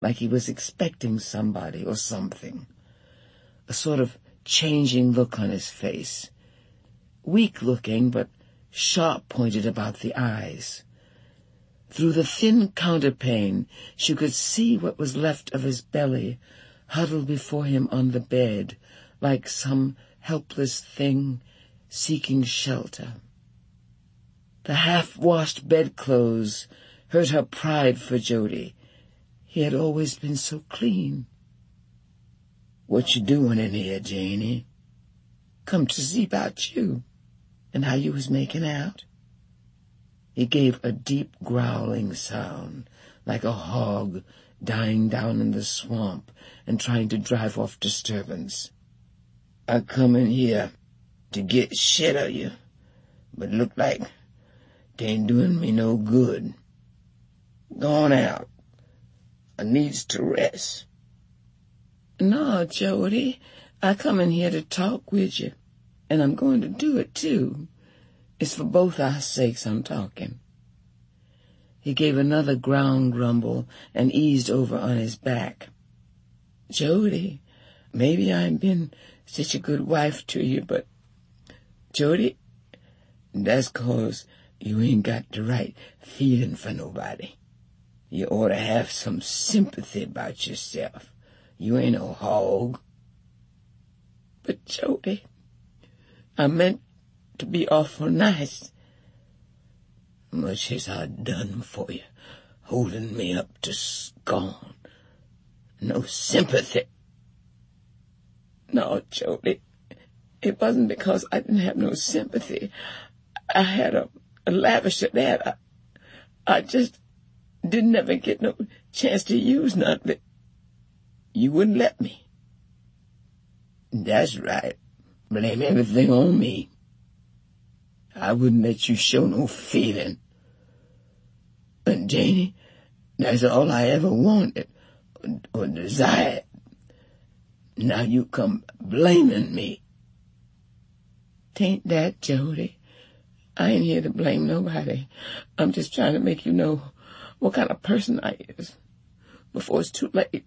like he was expecting somebody or something. A sort of changing look on his face. Weak-looking, but sharp-pointed about the eyes. Through the thin counterpane, she could see what was left of his belly, huddled before him on the bed, like some helpless thing seeking shelter. The half-washed bedclothes hurt her pride for Jody. He had always been so clean. "What you doing in here, Janie?" "Come to see about you, and how you was making out." He gave a deep growling sound, like a hog dying down in the swamp and trying to drive off disturbance. "I come in here to get shit of you, but look like they ain't doing me no good. Go on out. I needs to rest." "No, Jody, I come in here to talk with you, and I'm going to do it, too. It's for both our sakes I'm talking." He gave another ground grumble and eased over on his back. "Jody, maybe I ain't been such a good wife to you, but, Jody, that's 'cause you ain't got the right feeling for nobody. You ought to have some sympathy about yourself. You ain't no hog." "But, Jody, I meant to be awful nice." "Much has I done for you, holding me up to scorn. No sympathy." "No, Jody, it wasn't because I didn't have no sympathy. I had a lavish of that. I just didn't ever get no chance to use none of it. You wouldn't let me." "That's right. Blame everything on me. I wouldn't let you show no feeling. And Janie, that's all I ever wanted or desired. Now you come blaming me." "'Tain't that, Jody. I ain't here to blame nobody. I'm just trying to make you know what kind of person I is before it's too late."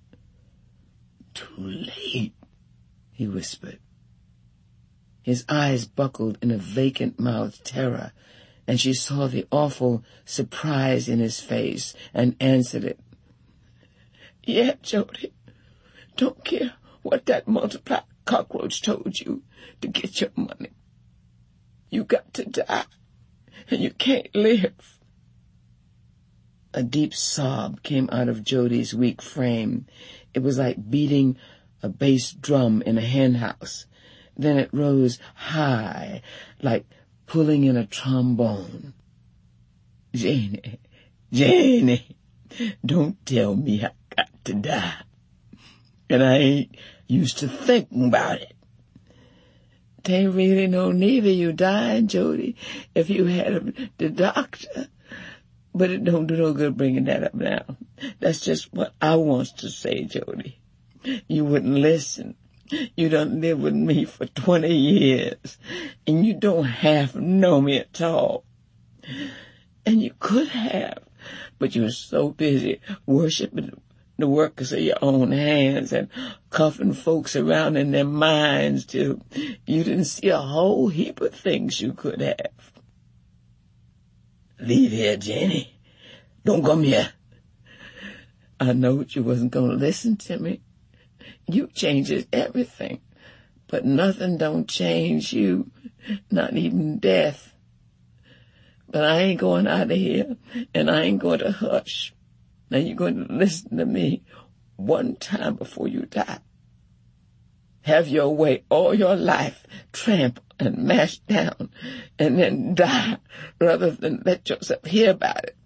"Too late?" he whispered. His eyes buckled in a vacant-mouthed terror, and she saw the awful surprise in his face and answered it. "Yeah, Jody, don't care what that multiplied cockroach told you to get your money. You got to die, and you can't live." A deep sob came out of Jody's weak frame. It was like beating a bass drum in a henhouse. Then it rose high, like pulling in a trombone. "Janie, Janie, don't tell me I got to die. And I ain't used to thinking about it." "'Tain't really no need of you dying, Jody, if you had the doctor. But it don't do no good bringing that up now. That's just what I wants to say, Jody. You wouldn't listen. You done lived with me for 20 years, and you don't half know me at all. And you could have, but you were so busy worshiping the workers of your own hands and cuffing folks around in their minds till you didn't see a whole heap of things you could have." "Leave here, Jenny. Don't come here." "I knowed you wasn't going to listen to me. You changes everything, but nothing don't change you, not even death. But I ain't going out of here, and I ain't going to hush. Now you're going to listen to me one time before you die. Have your way all your life, tramp and mash down, and then die rather than let yourself hear about it.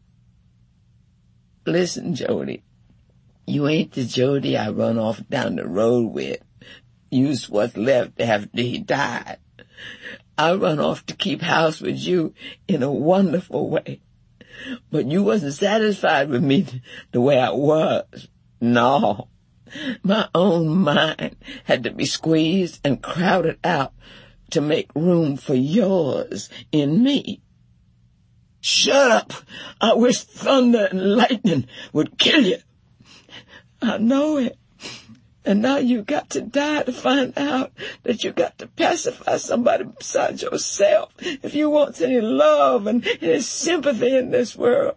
Listen, Jody, you ain't the Jody I run off down the road with. You's what's left after he died. I run off to keep house with you in a wonderful way. But you wasn't satisfied with me the way I was. No. My own mind had to be squeezed and crowded out to make room for yours in me. Shut up! I wish thunder and lightning would kill you. I know it. And now you got to die to find out that you got to pacify somebody besides yourself if you want any love and any sympathy in this world.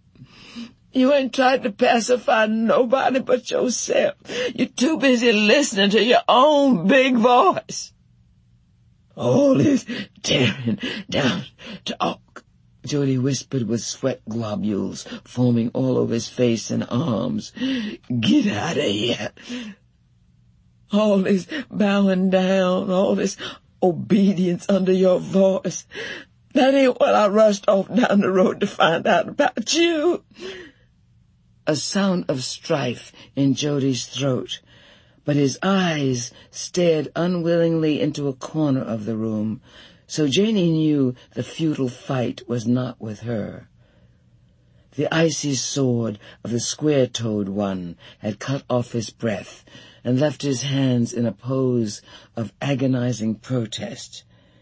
You ain't tried to pacify nobody but yourself. You're too busy listening to your own big voice. All this tearing down talk, Jody whispered with sweat globules foaming all over his face and arms. Get out of here. All this bowing down, all this obedience under your voice. That ain't what I rushed off down the road to find out about you. A sound of strife in Jody's throat, but his eyes stared unwillingly into a corner of the room, so Janey knew the futile fight was not with her. The icy sword of the square-toed one had cut off his breath and left his hands in a pose of agonizing protest.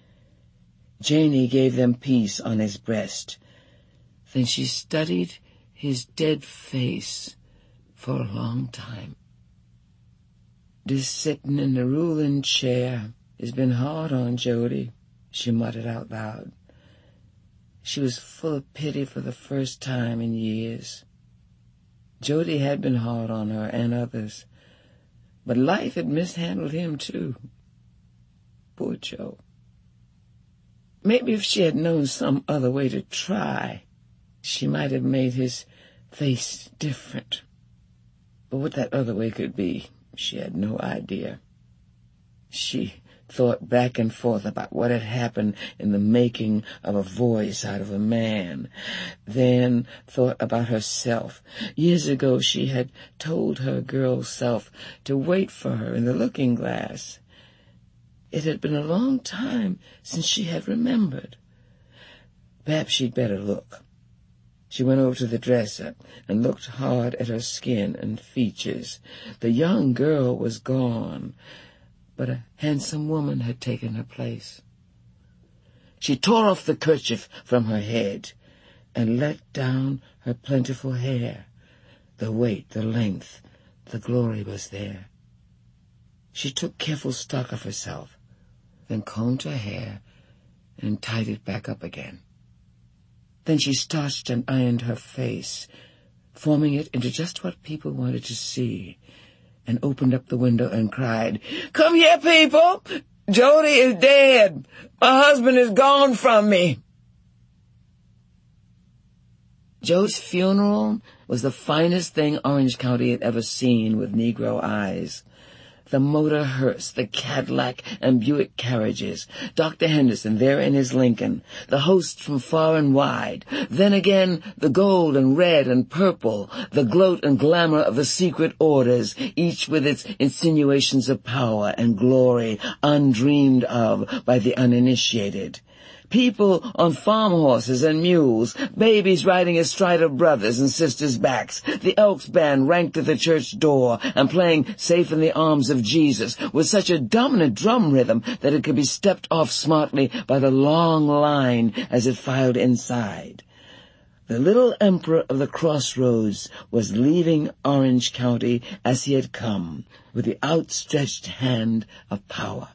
Janey gave them peace on his breast. Then she studied his dead face for a long time. This sitting in the ruling chair has been hard on Jody, she muttered out loud. She was full of pity for the first time in years. Jody had been hard on her and others, but life had mishandled him too. Poor Joe. Maybe if she had known some other way to try, she might have made his face different. But what that other way could be, she had no idea. She thought back and forth about what had happened in the making of a voice out of a man, then thought about herself. Years ago she had told her girl self to wait for her in the looking glass. It had been a long time since she had remembered. Perhaps she'd better look. She went over to the dresser and looked hard at her skin and features. The young girl was gone, but a handsome woman had taken her place. She tore off the kerchief from her head and let down her plentiful hair. The weight, the length, the glory was there. She took careful stock of herself, then combed her hair and tied it back up again. Then she starched and ironed her face, forming it into just what people wanted to see, and opened up the window and cried, "Come here, people! Jody is dead! My husband is gone from me!" Joe's funeral was the finest thing Orange County had ever seen with Negro eyes. The motor hearse, the Cadillac and Buick carriages, Dr. Henderson there in his Lincoln, the hosts from far and wide, then again the gold and red and purple, the gloat and glamour of the secret orders, each with its insinuations of power and glory undreamed of by the uninitiated. People on farm horses and mules, babies riding astride of brothers' and sisters' backs, the Elks Band ranked at the church door and playing Safe in the Arms of Jesus with such a dominant drum rhythm that it could be stepped off smartly by the long line as it filed inside. The little emperor of the crossroads was leaving Orange County as he had come, with the outstretched hand of power.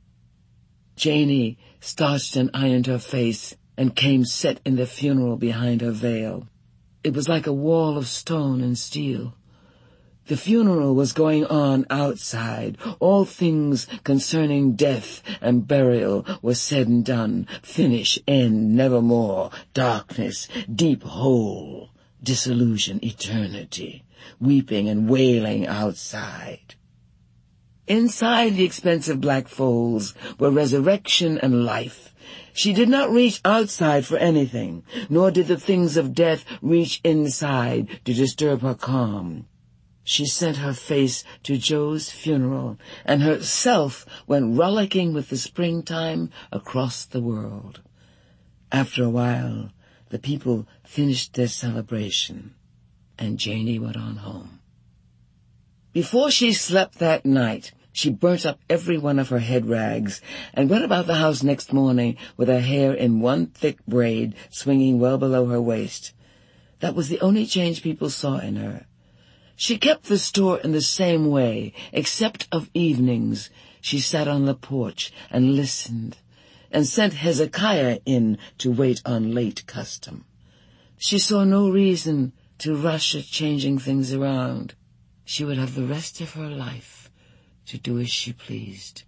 Janey starched and ironed her face and came set in the funeral behind her veil. It was like a wall of stone and steel. The funeral was going on outside. All things concerning death and burial were said and done. Finish, end, nevermore, darkness, deep hole, disillusion, eternity, weeping and wailing outside. Inside the expensive black folds were resurrection and life. She did not reach outside for anything, nor did the things of death reach inside to disturb her calm. She sent her face to Joe's funeral, and herself went rollicking with the springtime across the world. After a while, the people finished their celebration, and Janey went on home. Before she slept that night, she burnt up every one of her head rags and went about the house next morning with her hair in one thick braid swinging well below her waist. That was the only change people saw in her. She kept the store in the same way, except of evenings. She sat on the porch and listened, and sent Hezekiah in to wait on late custom. She saw no reason to rush at changing things around. She would have the rest of her life to do as she pleased.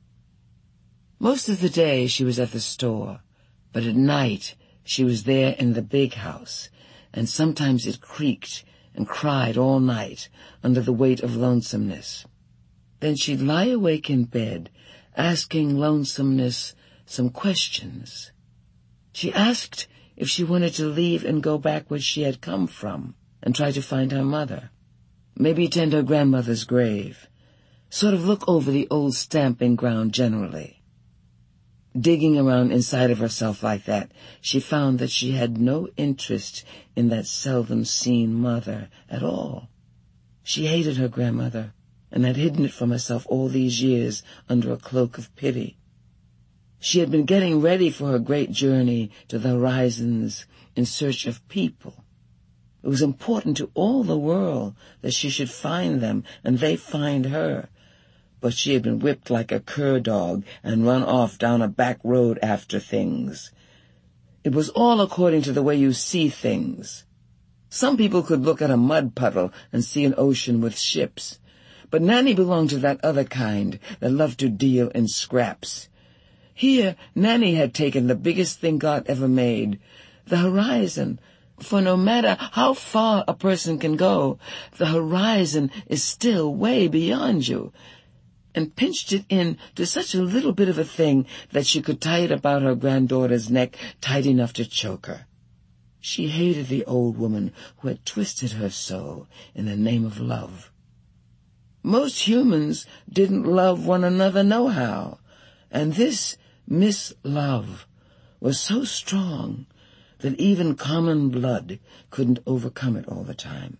Most of the day she was at the store, but at night she was there in the big house, and sometimes it creaked and cried all night under the weight of lonesomeness. Then she'd lie awake in bed, asking lonesomeness some questions. She asked if she wanted to leave and go back where she had come from and try to find her mother. Maybe tend her grandmother's grave. Sort of look over the old stamping ground generally. Digging around inside of herself like that, she found that she had no interest in that seldom-seen mother at all. She hated her grandmother and had hidden it from herself all these years under a cloak of pity. She had been getting ready for her great journey to the horizons in search of people. It was important to all the world that she should find them and they find her. But she had been whipped like a cur dog and run off down a back road after things. It was all according to the way you see things. Some people could look at a mud puddle and see an ocean with ships, but Nanny belonged to that other kind that loved to deal in scraps. Here, Nanny had taken the biggest thing God ever made, the horizon. For no matter how far a person can go, the horizon is still way beyond you, and pinched it in to such a little bit of a thing that she could tie it about her granddaughter's neck tight enough to choke her. She hated the old woman who had twisted her so in the name of love. Most humans didn't love one another nohow, and this Miss Love was so strong that even common blood couldn't overcome it all the time.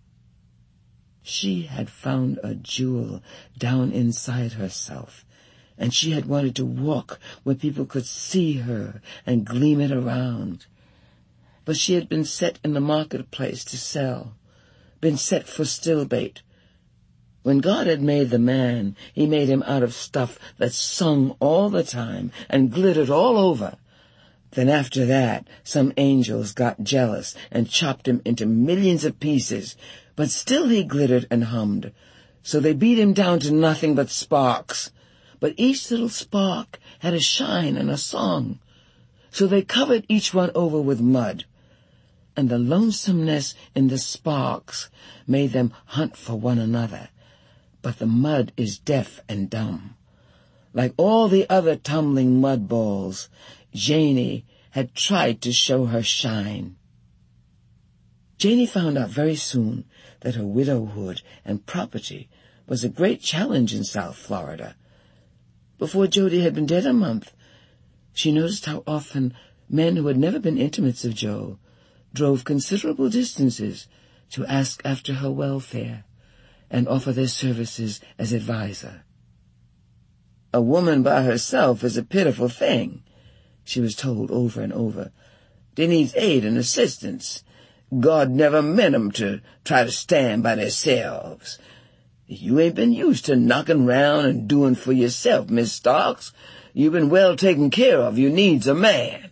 She had found a jewel down inside herself, and she had wanted to walk where people could see her and gleam it around. But she had been set in the marketplace to sell, been set for stillbait. When God had made the man, he made him out of stuff that sung all the time and glittered all over. Then after that, some angels got jealous and chopped him into millions of pieces, but still he glittered and hummed. So they beat him down to nothing but sparks. But each little spark had a shine and a song. So they covered each one over with mud. And the lonesomeness in the sparks made them hunt for one another. But the mud is deaf and dumb. Like all the other tumbling mud balls, Janie had tried to show her shine. Janie found out very soon that her widowhood and property was a great challenge in South Florida. Before Jody had been dead a month, she noticed how often men who had never been intimates of Joe drove considerable distances to ask after her welfare and offer their services as advisor. A woman by herself is a pitiful thing, she was told over and over. They needs aid and assistance. God never meant 'em to try to stand by themselves. You ain't been used to knocking round and doing for yourself, Miss Starks. You've been well taken care of. You needs a man.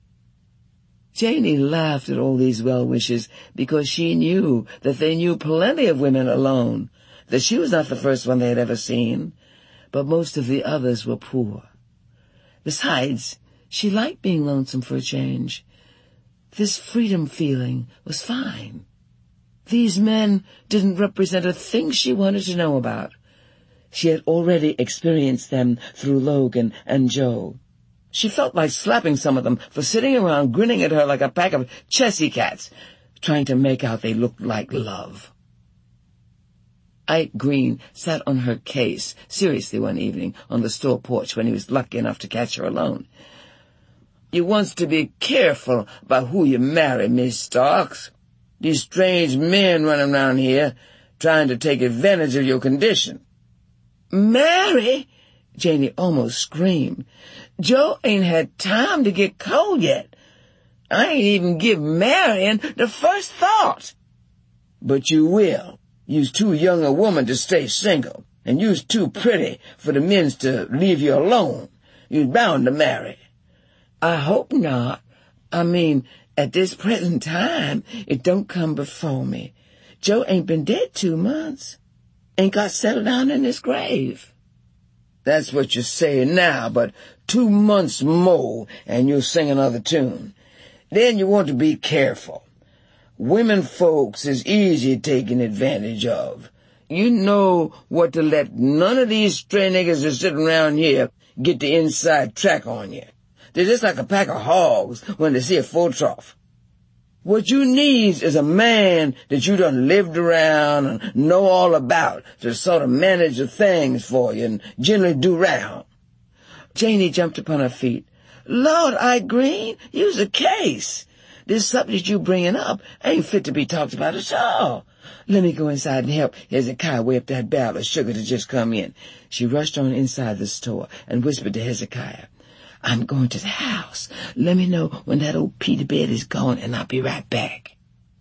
Janie laughed at all these well-wishes because she knew that they knew plenty of women alone, that she was not the first one they had ever seen, but most of the others were poor. Besides, she liked being lonesome for a change. This freedom feeling was fine. These men didn't represent a thing she wanted to know about. She had already experienced them through Logan and Joe. She felt like slapping some of them for sitting around grinning at her like a pack of chessy cats, trying to make out they looked like love. Ike Green sat on her case seriously one evening on the store porch when he was lucky enough to catch her alone. You wants to be careful about who you marry, Miss Starks. These strange men running around here trying to take advantage of your condition. Marry? Janie almost screamed. Joe ain't had time to get cold yet. I ain't even give marrying the first thought. But you will. You's too young a woman to stay single, and you's too pretty for the men's to leave you alone. You's bound to marry. I hope not. I mean, at this present time, it don't come before me. Joe ain't been dead 2 months. Ain't got settled down in his grave. That's what you're saying now, but 2 months more and you'll sing another tune. Then you want to be careful. Women folks is easy taken advantage of. You know what to let none of these stray niggas that's sitting around here get the inside track on you. They're just like a pack of hogs when they see a full trough. What you need is a man that you done lived around and know all about to sort of manage the things for you and generally do round. Janie jumped upon her feet. Lord, Green, you's a case. This subject you bringing up ain't fit to be talked about at all. Let me go inside and help Hezekiah weigh up that barrel of sugar that just come in. She rushed on inside the store and whispered to Hezekiah, I'm going to the house. Let me know when that old Peter bed is gone, and I'll be right back.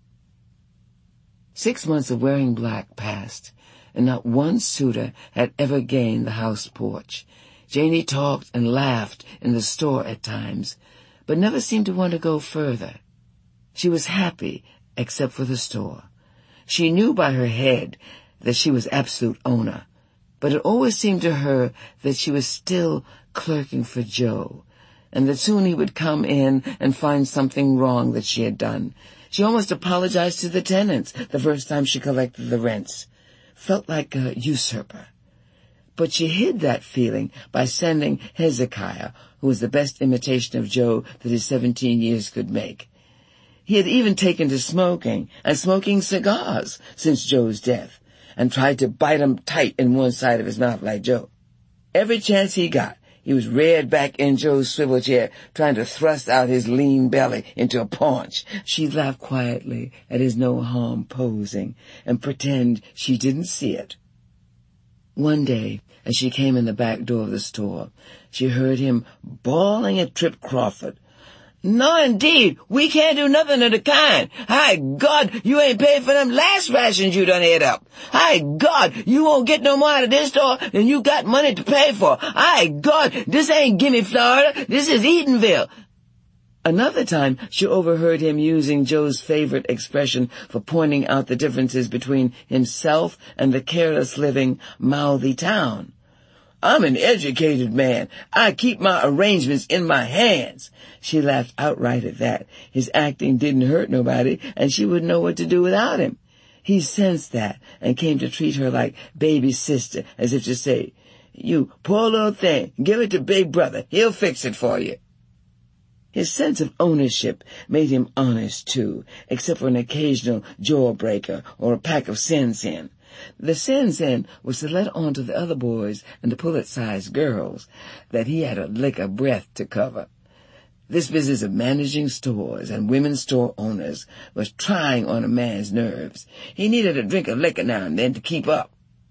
6 months of wearing black passed, and not one suitor had ever gained the house porch. Janie talked and laughed in the store at times, but never seemed to want to go further. She was happy, except for the store. She knew by her head that she was absolute owner, but it always seemed to her that she was still clerking for Joe, and that soon he would come in and find something wrong that she had done. She almost apologized to the tenants the first time she collected the rents. Felt like a usurper. But she hid that feeling by sending Hezekiah, who was the best imitation of Joe that his 17 years could make. He had even taken to smoking, and smoking cigars since Joe's death, and tried to bite 'em tight in one side of his mouth like Joe. Every chance he got, he was reared back in Joe's swivel chair, trying to thrust out his lean belly into a paunch. She'd laugh quietly at his no-harm posing and pretend she didn't see it. One day, as she came in the back door of the store, she heard him bawling at Trip Crawford. No, indeed, we can't do nothing of the kind. Hi, God, you ain't paid for them last rations you done ate up. Hi, God, you won't get no more out of this store than you got money to pay for. Hi, God, this ain't Gimme, Florida, this is Eatonville. Another time, she overheard him using Joe's favorite expression for pointing out the differences between himself and the careless living, mouthy town. I'm an educated man. I keep my arrangements in my hands. She laughed outright at that. His acting didn't hurt nobody, and she wouldn't know what to do without him. He sensed that and came to treat her like baby sister, as if to say, You poor little thing, give it to big brother. He'll fix it for you. His sense of ownership made him honest, too, except for an occasional jawbreaker or a pack of Sen-Sen. The Sen-Sen was to let on to the other boys and the pullet-sized girls that he had a lick of breath to cover. This business of managing stores and women's store owners was trying on a man's nerves. He needed a drink of liquor now and then to keep up.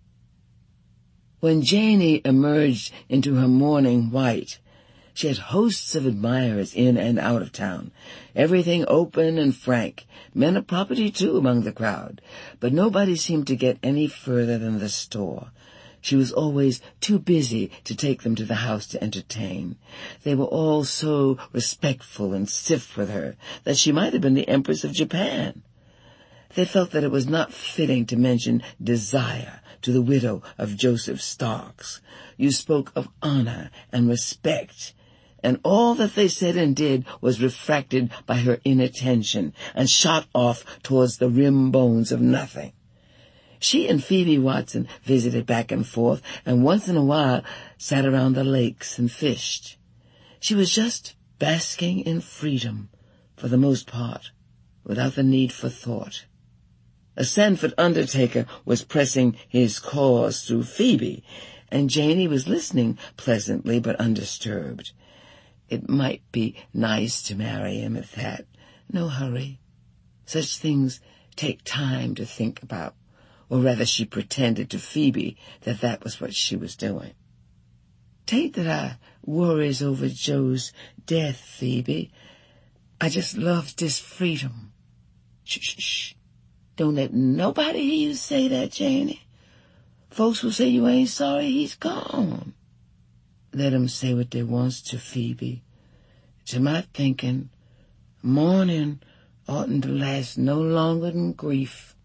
When Janie emerged into her morning white, she had hosts of admirers in and out of town, everything open and frank, men of property too among the crowd, but nobody seemed to get any further than the store. She was always too busy to take them to the house to entertain. They were all so respectful and stiff with her that she might have been the Empress of Japan. They felt that it was not fitting to mention desire to the widow of Joseph Starks. You spoke of honor and respect, and all that they said and did was refracted by her inattention and shot off towards the rim bones of nothing. She and Phoebe Watson visited back and forth, and once in a while sat around the lakes and fished. She was just basking in freedom, for the most part, without the need for thought. A Sanford undertaker was pressing his cause through Phoebe, and Janie was listening pleasantly but undisturbed. It might be nice to marry him at that. No hurry. Such things take time to think about, or rather she pretended to Phoebe that that was what she was doing. "'Tain't that I worries over Joe's death, Phoebe. I just loves this freedom." Shh, shh, shh. Don't let nobody hear you say that, Janie. Folks will say you ain't sorry he's gone. Let 'em say what they wants to, Phoebe. To my thinking, mourning oughtn't to last no longer than grief.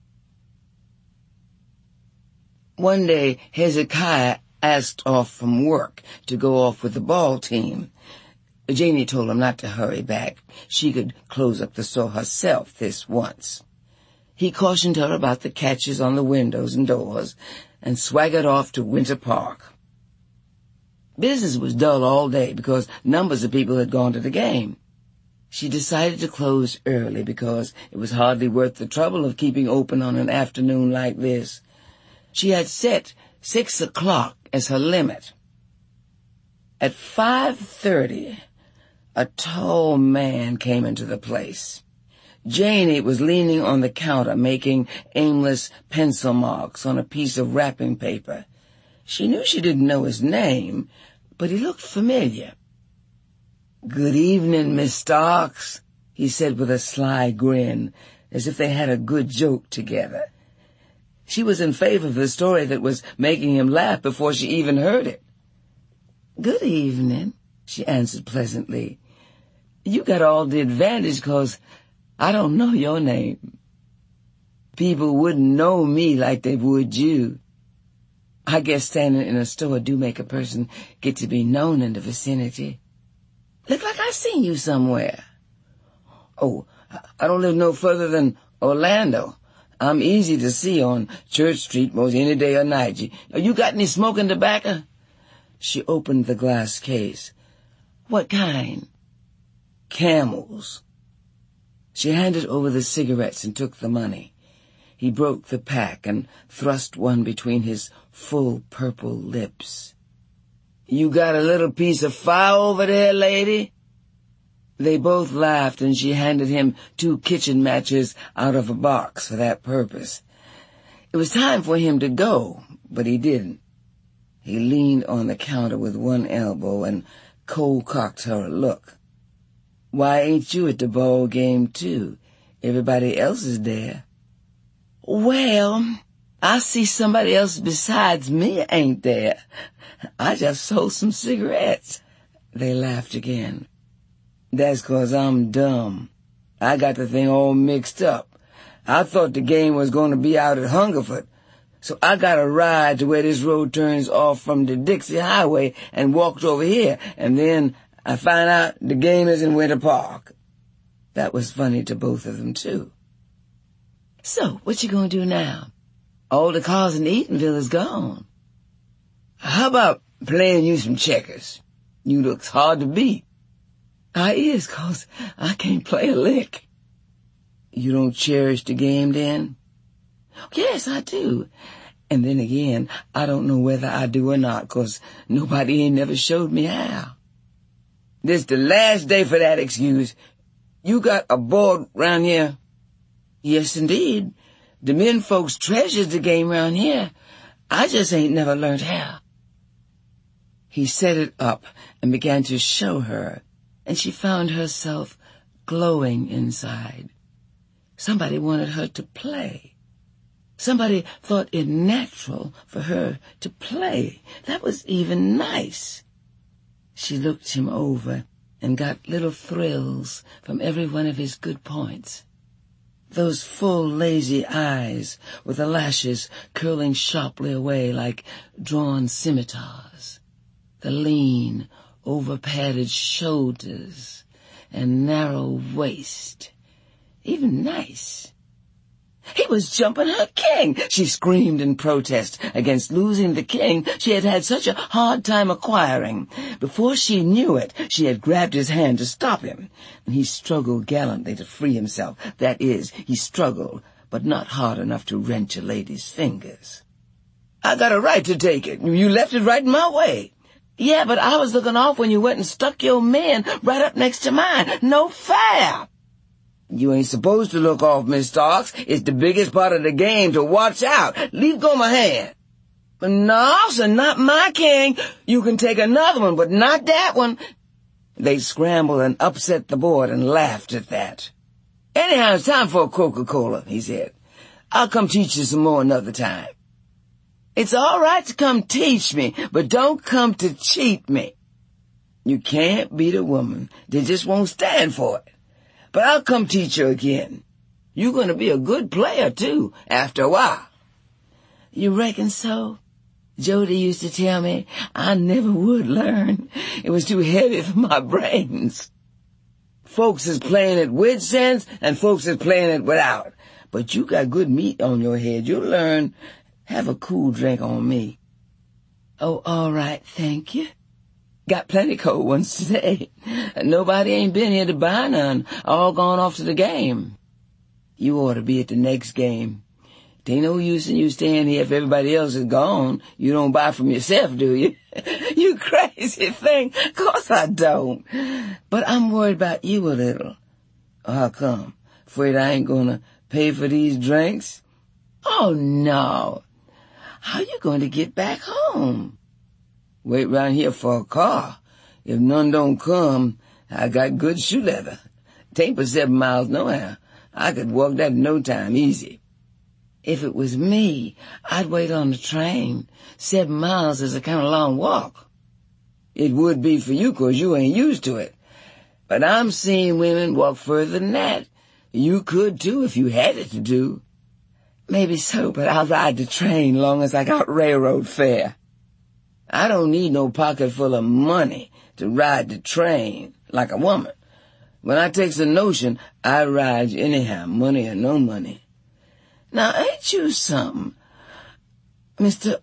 One day, Hezekiah asked off from work to go off with the ball team. Janie told him not to hurry back. She could close up the store herself this once. He cautioned her about the catches on the windows and doors and swaggered off to Winter Park. Business was dull all day because numbers of people had gone to the game. She decided to close early because it was hardly worth the trouble of keeping open on an afternoon like this. She had set 6 o'clock as her limit. At 5:30, a tall man came into the place. Janie was leaning on the counter making aimless pencil marks on a piece of wrapping paper. She knew she didn't know his name, but he looked familiar. "Good evening, Miss Starks," he said with a sly grin, as if they had a good joke together. She was in favor of the story that was making him laugh before she even heard it. "Good evening," she answered pleasantly. "You got all the advantage 'cause I don't know your name. People wouldn't know me like they would you. I guess standing in a store do make a person get to be known in the vicinity. Look like I seen you somewhere." "Oh, I don't live no further than Orlando. I'm easy to see on Church Street most any day or night. You got any smoking tobacco?" She opened the glass case. "What kind?" "Camels." She handed over the cigarettes and took the money. He broke the pack and thrust one between his full purple lips. "You got a little piece of fire over there, lady?" They both laughed, and she handed him 2 kitchen matches out of a box for that purpose. It was time for him to go, but he didn't. He leaned on the counter with one elbow and cold-cocked her a look. "Why ain't you at the ball game, too? Everybody else is there." "Well, I see somebody else besides me ain't there. I just sold some cigarettes." They laughed again. "That's 'cause I'm dumb. I got the thing all mixed up. I thought the game was going to be out at Hungerford, so I got a ride to where this road turns off from the Dixie Highway and walked over here, and then I find out the game is in Winter Park." That was funny to both of them, too. "So, what you gonna do now? All the cars in Eatonville is gone." "How about playing you some checkers? You looks hard to beat." "I is, 'cause I can't play a lick." "You don't cherish the game, then?" "Yes, I do. And then again, I don't know whether I do or not, 'cause nobody ain't never showed me how." "This the last day for that excuse. You got a board round here?" "Yes, indeed. The men folks treasures the game round here. I just ain't never learned how." He set it up and began to show her, and she found herself glowing inside. Somebody wanted her to play. Somebody thought it natural for her to play. That was even nice. She looked him over and got little thrills from every one of his good points. Those full, lazy eyes with the lashes curling sharply away like drawn scimitars. The lean, over-padded shoulders and narrow waist. Even nice. He was jumping her king. She screamed in protest against losing the king she had had such a hard time acquiring. Before she knew it, she had grabbed his hand to stop him, and he struggled gallantly to free himself. That is, he struggled, but not hard enough to wrench a lady's fingers. "I got a right to take it. You left it right in my way." "Yeah, but I was looking off when you went and stuck your man right up next to mine. No fair." "You ain't supposed to look off, Miss Starks. It's the biggest part of the game to watch out. Leave go my hand." "No, sir, not my king. You can take another one, but not that one." They scrambled and upset the board and laughed at that. "Anyhow, it's time for a Coca-Cola," he said. I'll come teach you some more another time. It's all right to come teach me, but don't come to cheat me. You can't beat a woman. They just won't stand for it. But I'll come teach you again. You're going to be a good player, too, after a while. You reckon so? Jody used to tell me I never would learn. It was too heavy for my brains. Folks is playing it with sense, and folks is playing it without. But you got good meat on your head. You'll learn. Have a cool drink on me. Oh, all right, thank you. Got plenty cold ones today. Nobody ain't been here to buy none. All gone off to the game. You ought to be at the next game. It ain't no use in you staying here if everybody else is gone. You don't buy from yourself, do you? You crazy thing. Of course I don't. But I'm worried about you a little. How come? Afraid I ain't gonna pay for these drinks? Oh, no. How you going to get back home? Wait round here for a car. If none don't come, I got good shoe leather. 'Tain't but 7 miles nohow. I could walk that in no time, easy. If it was me, I'd wait on the train. 7 miles is a kind of long walk. It would be for you 'cause you ain't used to it. But I'm seeing women walk further than that. You could, too, if you had it to do. Maybe so, but I'll ride the train long as I got railroad fare. I don't need no pocket full of money to ride the train like a woman. When I takes a notion, I ride anyhow, money or no money. Now, ain't you something? Mr.,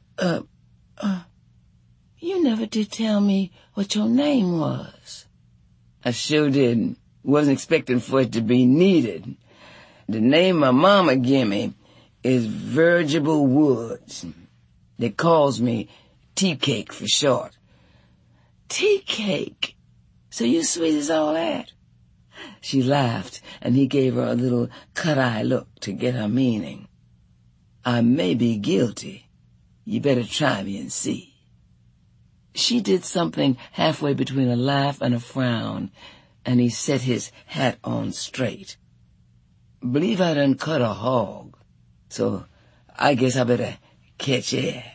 you never did tell me what your name was. I sure didn't. Wasn't expecting for it to be needed. The name my mama gimme is Virgil Woods. They calls me Tea Cake for short. Tea Cake? So you sweet as all that? She laughed, and he gave her a little cut-eye look to get her meaning. I may be guilty. You better try me and see. She did something halfway between a laugh and a frown, and he set his hat on straight. Believe I done cut a hog, so I guess I better catch air.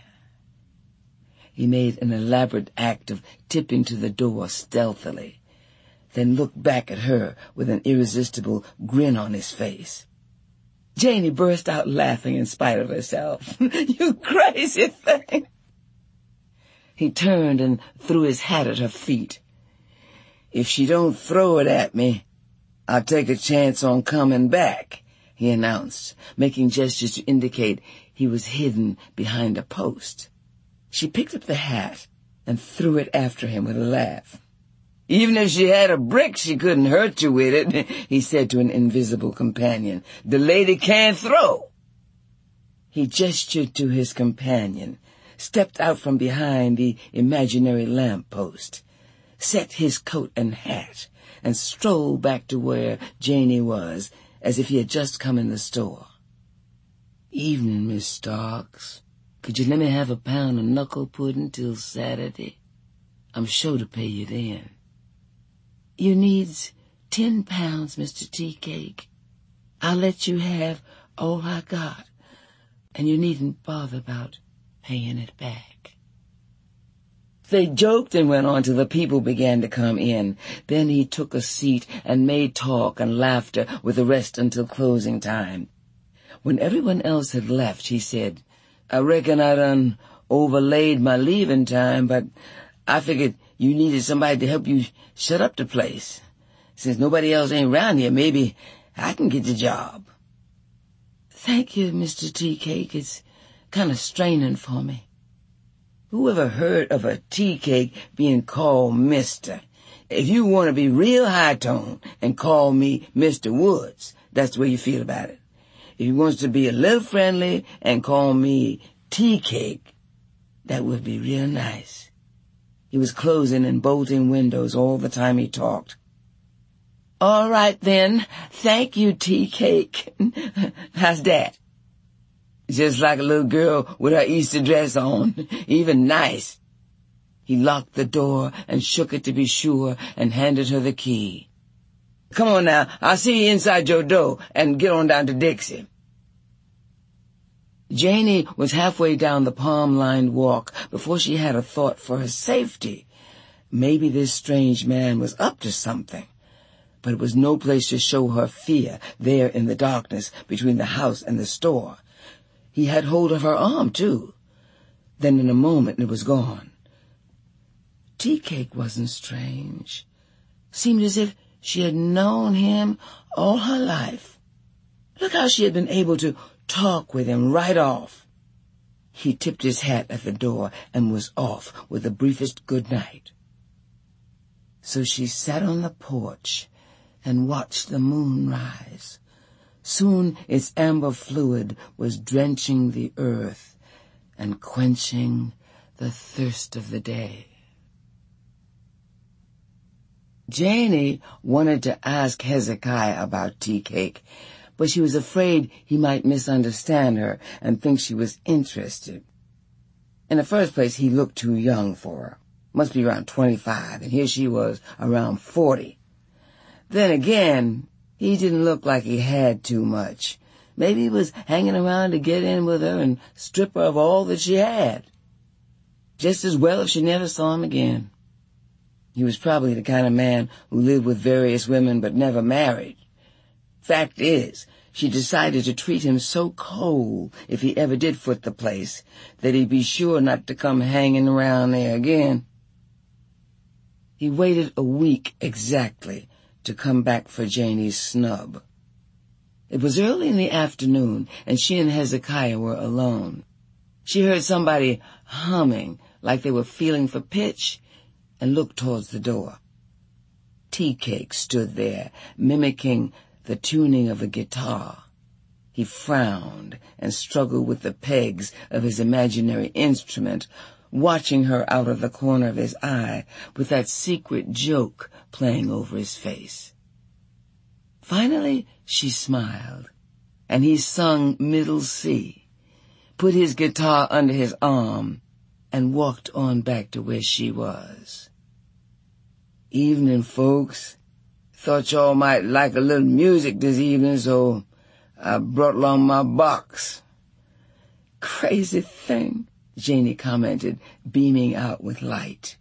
He made an elaborate act of tipping to the door stealthily, then looked back at her with an irresistible grin on his face. Janie burst out laughing in spite of herself. You crazy thing! He turned and threw his hat at her feet. If she don't throw it at me, I'll take a chance on coming back, he announced, making gestures to indicate he was hidden behind a post. She picked up the hat and threw it after him with a laugh. Even if she had a brick, she couldn't hurt you with it, he said to an invisible companion. The lady can't throw. He gestured to his companion, stepped out from behind the imaginary lamp-post, set his coat and hat, and strolled back to where Janie was, as if he had just come in the store. Evening, Miss Starks. Could you let me have a pound of knuckle pudding till Saturday? I'm sure to pay you then. You needs 10 pounds, Mr. Tea Cake. I'll let you have all I got, and you needn't bother about paying it back. They joked and went on till the people began to come in. Then he took a seat and made talk and laughter with the rest until closing time. When everyone else had left, he said, I reckon I done overlaid my leaving time, but I figured you needed somebody to help you shut up the place. Since nobody else ain't round here, maybe I can get the job. Thank you, Mr. Tea Cake. It's kind of straining for me. Who ever heard of a tea cake being called Mister? If you want to be real high-toned and call me Mr. Woods, that's the way you feel about it. If you want to be a little friendly and call me Tea Cake, that would be real nice. He was closing and bolting windows all the time he talked. All right, then. Thank you, Tea Cake. How's that? Just like a little girl with her Easter dress on. Even nice. He locked the door and shook it to be sure and handed her the key. Come on now. I'll see you inside your door and get on down to Dixie. Janie was halfway down the palm-lined walk before she had a thought for her safety. Maybe this strange man was up to something. But it was no place to show her fear there in the darkness between the house and the store. He had hold of her arm, too. Then in a moment it was gone. Tea-Cake wasn't strange. Seemed as if she had known him all her life. Look how she had been able to talk with him right off. He tipped his hat at the door and was off with the briefest good night. So she sat on the porch and watched the moon rise. Soon its amber fluid was drenching the earth and quenching the thirst of the day. Janie wanted to ask Hezekiah about Tea-Cake, but she was afraid he might misunderstand her and think she was interested. In the first place, he looked too young for her. Must be around 25, and here she was around 40. Then again, he didn't look like he had too much. Maybe he was hanging around to get in with her and strip her of all that she had. Just as well if she never saw him again. He was probably the kind of man who lived with various women but never married. Fact is, she decided to treat him so cold if he ever did foot the place that he'd be sure not to come hanging around there again. He waited a week exactly to come back for Janie's snub. It was early in the afternoon, and she and Hezekiah were alone. She heard somebody humming like they were feeling for pitch and looked towards the door. Tea-Cake stood there, mimicking the tuning of a guitar. He frowned and struggled with the pegs of his imaginary instrument, watching her out of the corner of his eye with that secret joke playing over his face. Finally, she smiled, and he sung Middle C, put his guitar under his arm, and walked on back to where she was. "Evening, folks. Thought y'all might like a little music this evening, so I brought along my box." "Crazy thing," Janie commented, beaming out with light.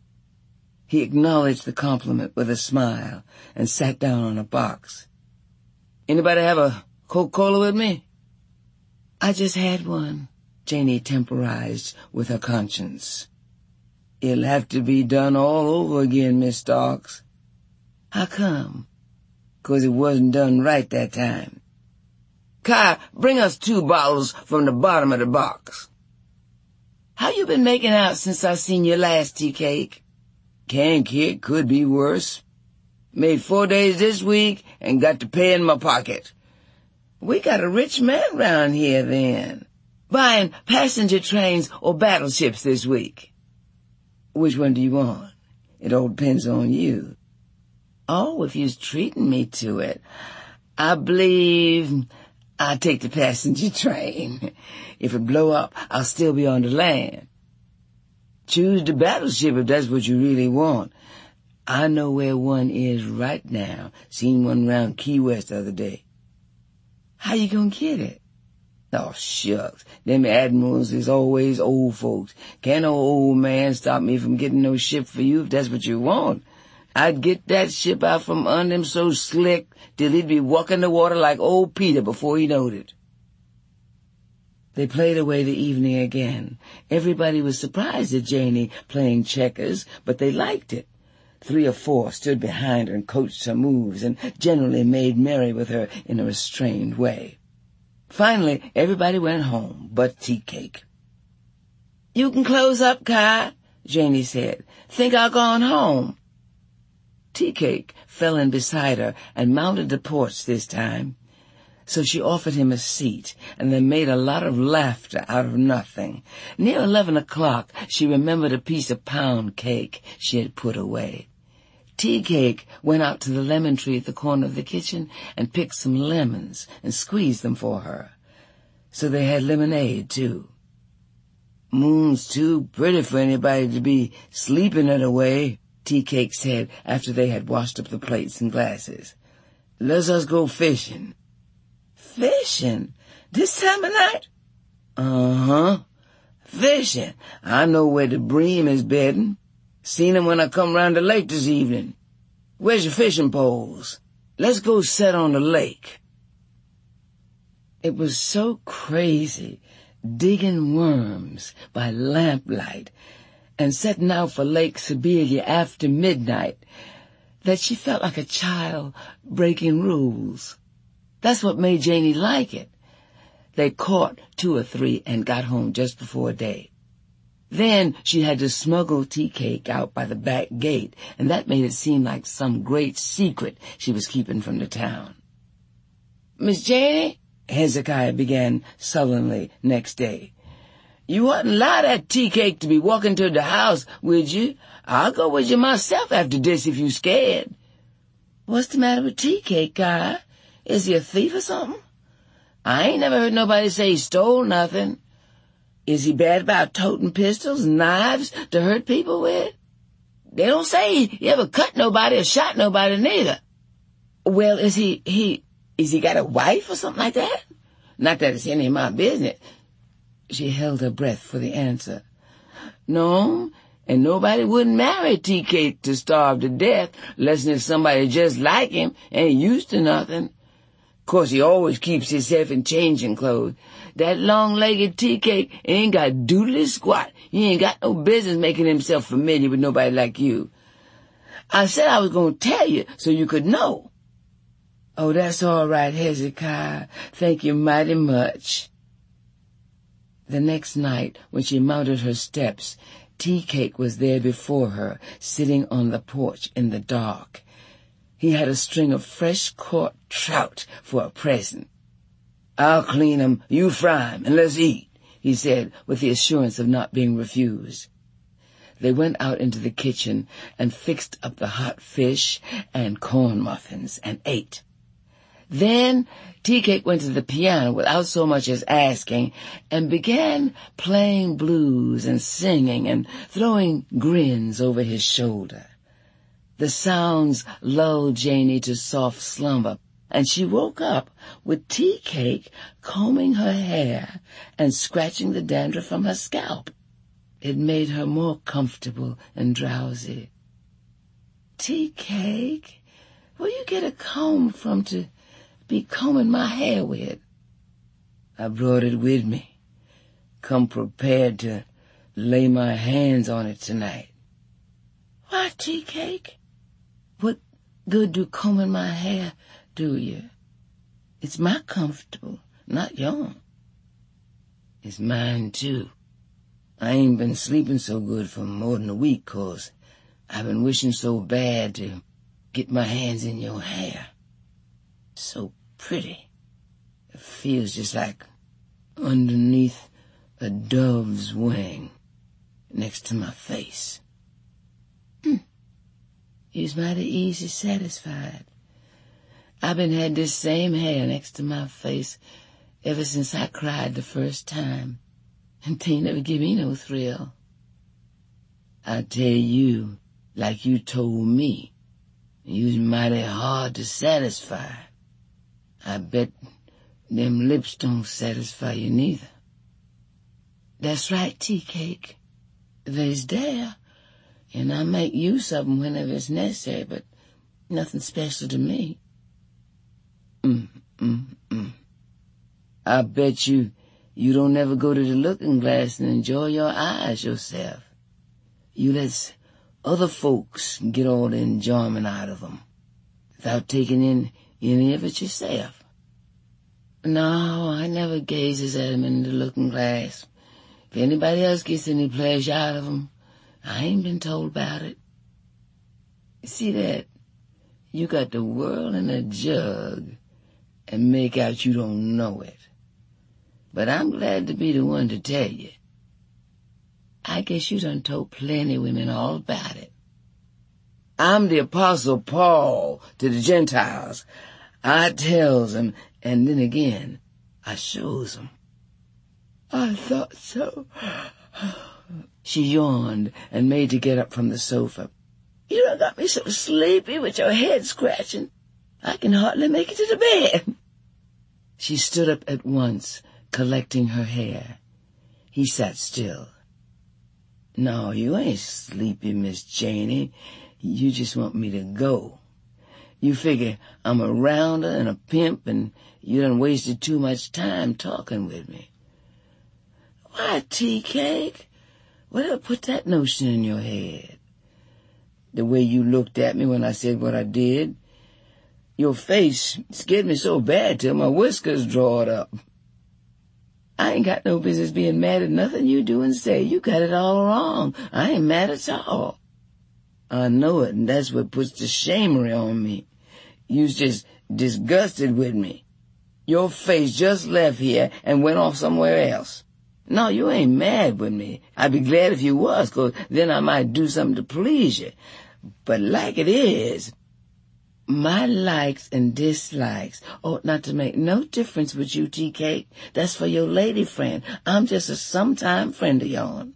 He acknowledged the compliment with a smile and sat down on a box. "Anybody have a Coca-Cola with me?" "I just had one," Janie temporized with her conscience. "It'll have to be done all over again, Miss Starks." "How come?" "'Cause it wasn't done right that time. Kai, bring us 2 bottles from the bottom of the box." "How you been making out since I seen you last, Tea-Cake?" "Can't kid, could be worse. Made 4 days this week and got to pay in my pocket." "We got a rich man round here, then. Buying passenger trains or battleships this week." "Which one do you want? It all depends on you." "Oh, if you's treating me to it, I believe I'll take the passenger train. If it blow up, I'll still be on the land." "Choose the battleship if that's what you really want. I know where one is right now. Seen one round Key West the other day." "How you gonna get it?" "Oh, shucks. Them admirals is always old folks. Can't no old man stop me from getting no ship for you if that's what you want. I'd get that ship out from under him so slick till he'd be walking the water like old Peter before he knowed it." They played away the evening again. Everybody was surprised at Janie playing checkers, but they liked it. 3 or 4 stood behind her and coached her moves and generally made merry with her in a restrained way. Finally, everybody went home but Tea-Cake. "You can close up, Kai," Janie said. "Think I'll go on home." Tea-Cake fell in beside her and mounted the porch this time. So she offered him a seat, and they made a lot of laughter out of nothing. Near 11 o'clock, she remembered a piece of pound cake she had put away. Tea-Cake went out to the lemon tree at the corner of the kitchen and picked some lemons and squeezed them for her. So they had lemonade, too. "Moon's too pretty for anybody to be sleeping it away," Tea-Cake said after they had washed up the plates and glasses. "Let's us go fishing." "Fishing? This time of night?" Uh-huh. Fishing. I know where the bream is bedding. Seen him when I come round the lake this evening. Where's your fishing poles? Let's go set on the lake. It was so crazy, digging worms by lamplight and setting out for Lake Siberia after midnight, that she felt like a child breaking rules. That's what made Janie like it. They caught 2 or 3 and got home just before day. Then she had to smuggle tea cake out by the back gate, and that made it seem like some great secret she was keeping from the town. "Miss Janie," Hezekiah began sullenly next day, "you wouldn't allow that tea cake to be walking to the house, would you? I'll go with you myself after this if you scared." "What's the matter with tea cake, Guy? Is he a thief or something?" "I ain't never heard nobody say he stole nothing." "Is he bad about toting pistols and knives to hurt people with?" "They don't say he ever cut nobody or shot nobody neither." "Well, is he got a wife or something like that? Not that it's any of my business." She held her breath for the answer. "No, and nobody wouldn't marry tea cake to starve to death, less than if somebody just like him ain't used to nothing. Course, he always keeps himself in changing clothes. That long-legged tea cake ain't got doodly squat. He ain't got no business making himself familiar with nobody like you. I said I was going to tell you so you could know." "Oh, that's all right, Hezekiah. Thank you mighty much." The next night, when she mounted her steps, Tea Cake was there before her, sitting on the porch in the dark. He had a string of fresh-caught trout for a present. "I'll clean 'em, you fry 'em, and let's eat," he said, with the assurance of not being refused. They went out into the kitchen and fixed up the hot fish and corn muffins and ate. Then Tea Cake went to the piano without so much as asking and began playing blues and singing and throwing grins over his shoulder. The sounds lulled Janie to soft slumber, and she woke up with Tea Cake combing her hair and scratching the dandruff from her scalp. It made her more comfortable and drowsy. "Tea Cake, where you get a comb from to be combing my hair with?" "I brought it with me. Come prepared to lay my hands on it tonight." "Why, Tea Cake? What good do combing my hair do you? It's my comfortable, not yours." "It's mine, too. I ain't been sleeping so good for more than a week, 'cause I've been wishing so bad to get my hands in your hair. So pretty. It feels just like underneath a dove's wing next to my face." "You's mighty easy satisfied. I've been had this same hair next to my face ever since I cried the first time, and they never give me no thrill." "I tell you, like you told me, you's mighty hard to satisfy. I bet them lips don't satisfy you neither." "That's right, Tea Cake. They's there, and I make use of 'em whenever it's necessary, but nothing special to me." "I bet you don't never go to the looking glass and enjoy your eyes yourself. You let other folks get all the enjoyment out of 'em without taking in any of it yourself." "No, I never gazes at 'em in the looking glass. If anybody else gets any pleasure out of 'em, I ain't been told about it. See that? You got the world in a jug and make out you don't know it. But I'm glad to be the one to tell you. I guess you done told plenty women all about it. I'm the Apostle Paul to the Gentiles. I tells 'em, and then again, I shows 'em." "I thought so." She yawned and made to get up from the sofa. "You done got me so sleepy with your head scratching, I can hardly make it to the bed." She stood up at once, collecting her hair. He sat still. "No, you ain't sleepy, Miss Janey. You just want me to go. You figure I'm a rounder and a pimp, and you done wasted too much time talking with me." "Why, Tea-Cake? Whatever put that notion in your head?" "The way you looked at me when I said what I did. Your face scared me so bad till my whiskers drawed up." "I ain't got no business being mad at nothing you do and say. You got it all wrong. I ain't mad at all." "I know it, and that's what puts the shamery on me. You's just disgusted with me. Your face just left here and went off somewhere else. No, you ain't mad with me. I'd be glad if you was, 'cause then I might do something to please you. But like it is, my likes and dislikes ought not to make no difference with you, Tea-Cake. That's for your lady friend. I'm just a sometime friend of yourn."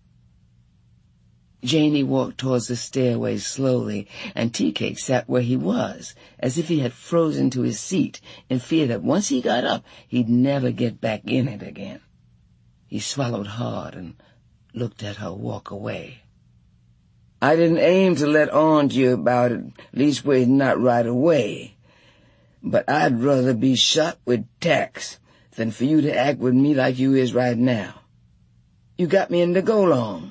Janey walked towards the stairway slowly, and Tea-Cake sat where he was, as if he had frozen to his seat in fear that once he got up, he'd never get back in it again. He swallowed hard and looked at her walk away. "I didn't aim to let on to you about it, leastways not right away. But I'd rather be shot with tacks than for you to act with me like you is right now. You got me in the go-long."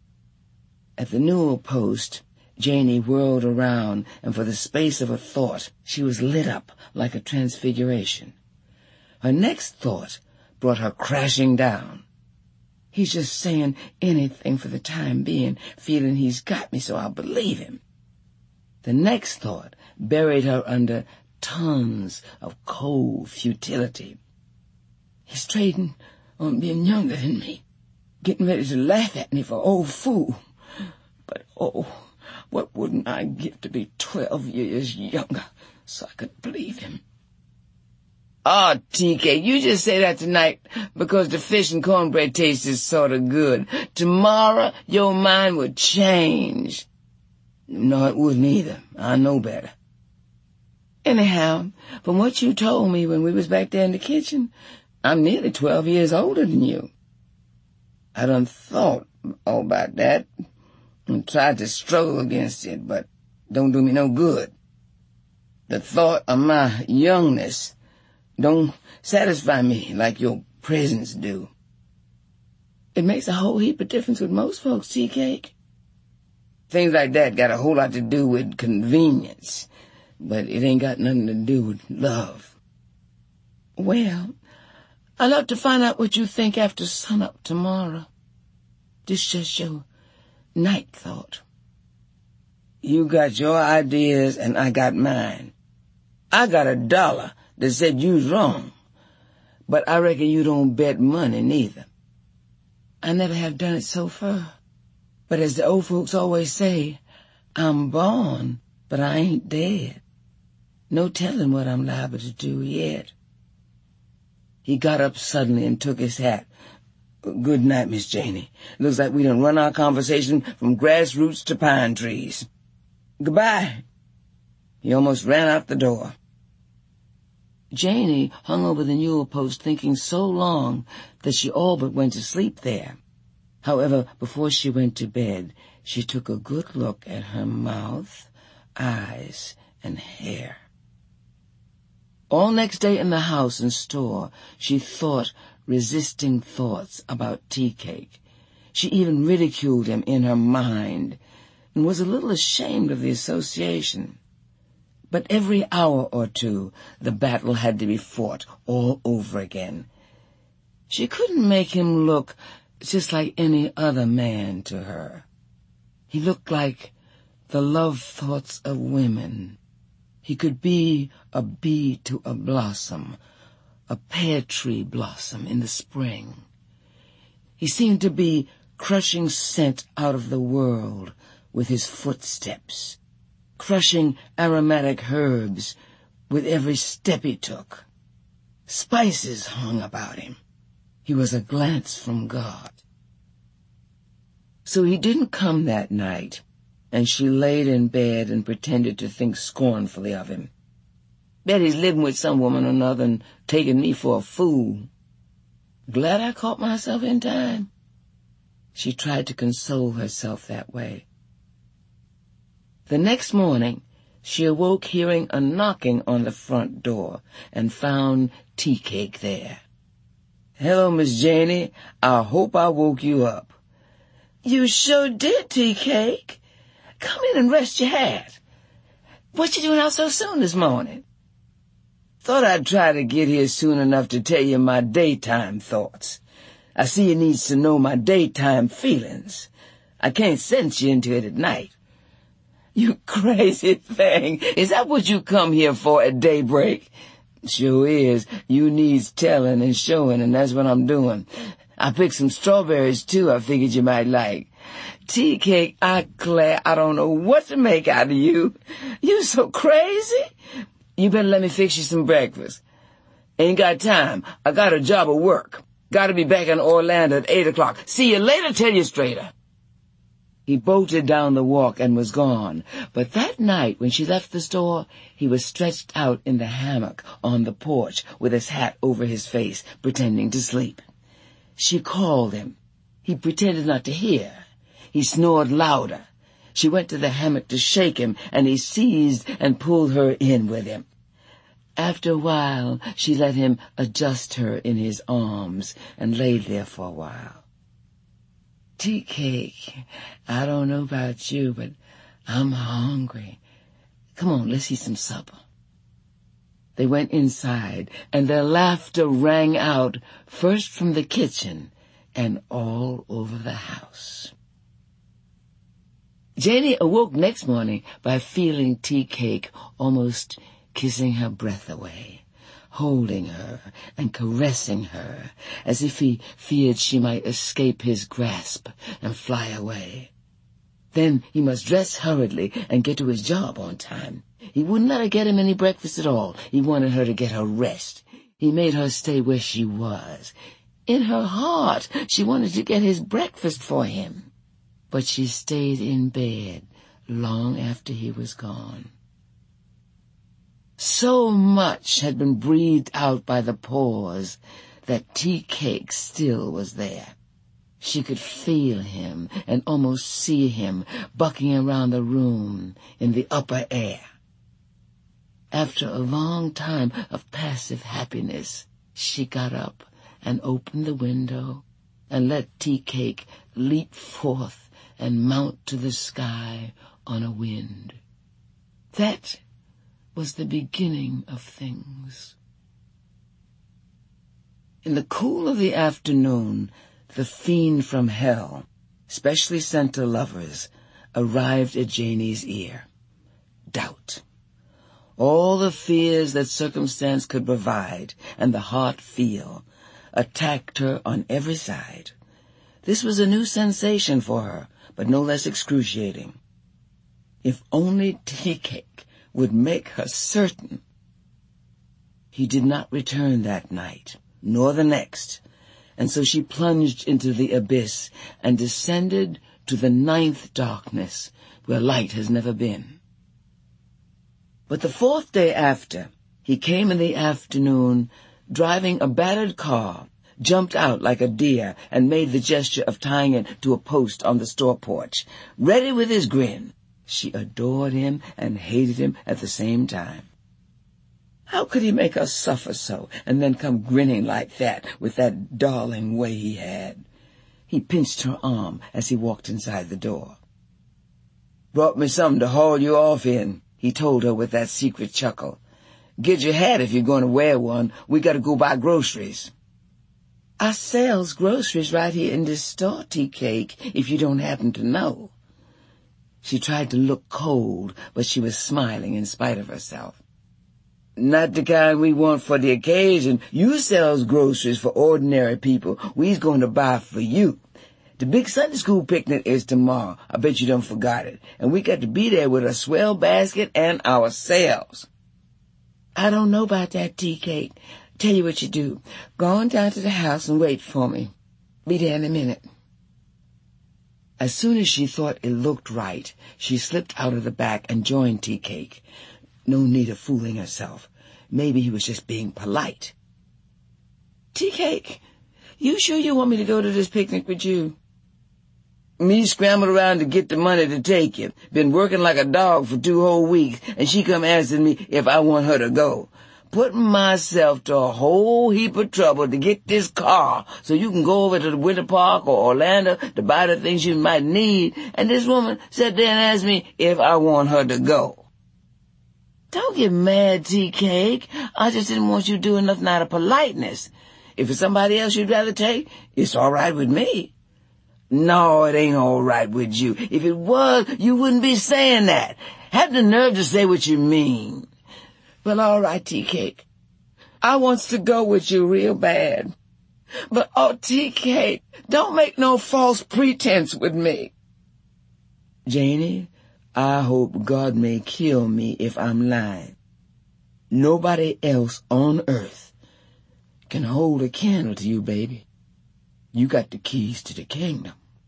At the newel post, Janey whirled around, and for the space of a thought, she was lit up like a transfiguration. Her next thought brought her crashing down. "He's just saying anything for the time being, feeling he's got me, so I'll believe him." The next thought buried her under tons of cold futility. "He's trading on being younger than me, getting ready to laugh at me for old fool. But, oh, what wouldn't I give to be 12 years younger so I could believe him?" "Oh, TK, you just say that tonight because the fish and cornbread tastes sort of good. Tomorrow your mind would change." "No, it wouldn't either. I know better." "Anyhow, from what you told me when we was back there in the kitchen, I'm nearly 12 years older than you." "I done thought all about that and tried to struggle against it, but don't do me no good. The thought of my youngness don't satisfy me like your presence do." "It makes a whole heap of difference with most folks, Tea-Cake." "Things like that got a whole lot to do with convenience, but it ain't got nothing to do with love." "Well, I'd love to find out what you think after sunup tomorrow. This just your night thought." "You got your ideas and I got mine. I got $1 that said you's wrong, but I reckon you don't bet money neither." "I never have done it so far. But as the old folks always say, I'm born, but I ain't dead. No telling what I'm liable to do yet." He got up suddenly and took his hat. "Good night, Miss Janey. Looks like we done run our conversation from grassroots to pine trees. Goodbye." He almost ran out the door. Janey hung over the newel post thinking so long that she all but went to sleep there. However, before she went to bed, she took a good look at her mouth, eyes, and hair. All next day in the house and store, she thought resisting thoughts about Tea-Cake. She even ridiculed him in her mind, and was a little ashamed of the association. But every hour or two, the battle had to be fought all over again. She couldn't make him look just like any other man to her. He looked like the love thoughts of women. He could be a bee to a blossom, a pear tree blossom in the spring. He seemed to be crushing scent out of the world with his footsteps, crushing aromatic herbs with every step he took. Spices hung about him. He was a glance from God. So he didn't come that night, and she laid in bed and pretended to think scornfully of him. Bet he's living with some woman or another and taking me for a fool. Glad I caught myself in time. She tried to console herself that way. The next morning, she awoke hearing a knocking on the front door and found Tea Cake there. "Hello, Miss Janie. I hope I woke you up." "You sure did, Tea Cake. Come in and rest your hat. What you doing out so soon this morning?" "Thought I'd try to get here soon enough to tell you my daytime thoughts. I see you needs to know my daytime feelings. I can't send you into it at night." "You crazy thing. Is that what you come here for at daybreak?" "Sure is. You needs telling and showing, and that's what I'm doing. I picked some strawberries, too, I figured you might like." "Tea Cake, I declare I don't know what to make out of you. You so crazy. You better let me fix you some breakfast." "Ain't got time. I got a job of work. Gotta be back in Orlando at 8 o'clock. See you later, tell you straighter." He bolted down the walk and was gone, but that night when she left the store, he was stretched out in the hammock on the porch with his hat over his face, pretending to sleep. She called him. He pretended not to hear. He snored louder. She went to the hammock to shake him, and he seized and pulled her in with him. After a while, she let him adjust her in his arms and laid there for a while. "Tea Cake, I don't know about you, but I'm hungry. Come on, let's eat some supper." They went inside, and their laughter rang out first from the kitchen and all over the house. Janie awoke next morning by feeling Tea Cake almost kissing her breath away, holding her and caressing her, as if he feared she might escape his grasp and fly away. Then he must dress hurriedly and get to his job on time. He wouldn't let her get him any breakfast at all. He wanted her to get her rest. He made her stay where she was. In her heart, she wanted to get his breakfast for him. But she stayed in bed long after he was gone. So much had been breathed out by the pores that Tea Cake still was there. She could feel him and almost see him bucking around the room in the upper air. After a long time of passive happiness, she got up and opened the window and let Tea Cake leap forth and mount to the sky on a wind. That was the beginning of things. In the cool of the afternoon, the fiend from hell, specially sent to lovers, arrived at Janie's ear. Doubt. All the fears that circumstance could provide and the heart feel attacked her on every side. This was a new sensation for her, but no less excruciating. If only Tea Cake would make her certain. He did not return that night, nor the next, and so she plunged into the abyss and descended to the ninth darkness, where light has never been. But the fourth day after, he came in the afternoon, driving a battered car, jumped out like a deer, and made the gesture of tying it to a post on the store porch, ready with his grin. She adored him and hated him at the same time. How could he make her suffer so, and then come grinning like that, with that darling way he had? He pinched her arm as he walked inside the door. "Brought me something to haul you off in," he told her with that secret chuckle. "Get your hat if you're going to wear one. We got to go buy groceries." "I sells groceries right here in this store, Tea Cake, if you don't happen to know." She tried to look cold, but she was smiling in spite of herself. "Not the kind we want for the occasion. You sells groceries for ordinary people. We's going to buy for you. The big Sunday school picnic is tomorrow. I bet you done forgot it. And we got to be there with a swell basket and ourselves." "I don't know about that, Tea Cake. Tell you what you do. Go on down to the house and wait for me. Be there in a minute." As soon as she thought it looked right, she slipped out of the back and joined Tea Cake. No need of fooling herself. Maybe he was just being polite. "Tea Cake, you sure you want me to go to this picnic with you?" Me scrambled around to get the money to take it. Been working like a dog for 2 whole weeks, and she come asking me if I want her to go. Putting myself to a whole heap of trouble to get this car so you can go over to the Winter Park or Orlando to buy the things you might need, and this woman sat there and asked me if I want her to go. Don't get mad, Tea-Cake. I just didn't want you doing nothing out of politeness. If it's somebody else you'd rather take, it's all right with me. No, it ain't all right with you. If it was, you wouldn't be saying that. Have the nerve to say what you mean. Well, all right, Tea-Cake. I wants to go with you real bad. But, oh, Tea-Cake, don't make no false pretense with me. Janie, I hope God may kill me if I'm lying. Nobody else on earth can hold a candle to you, baby. You got the keys to the kingdom.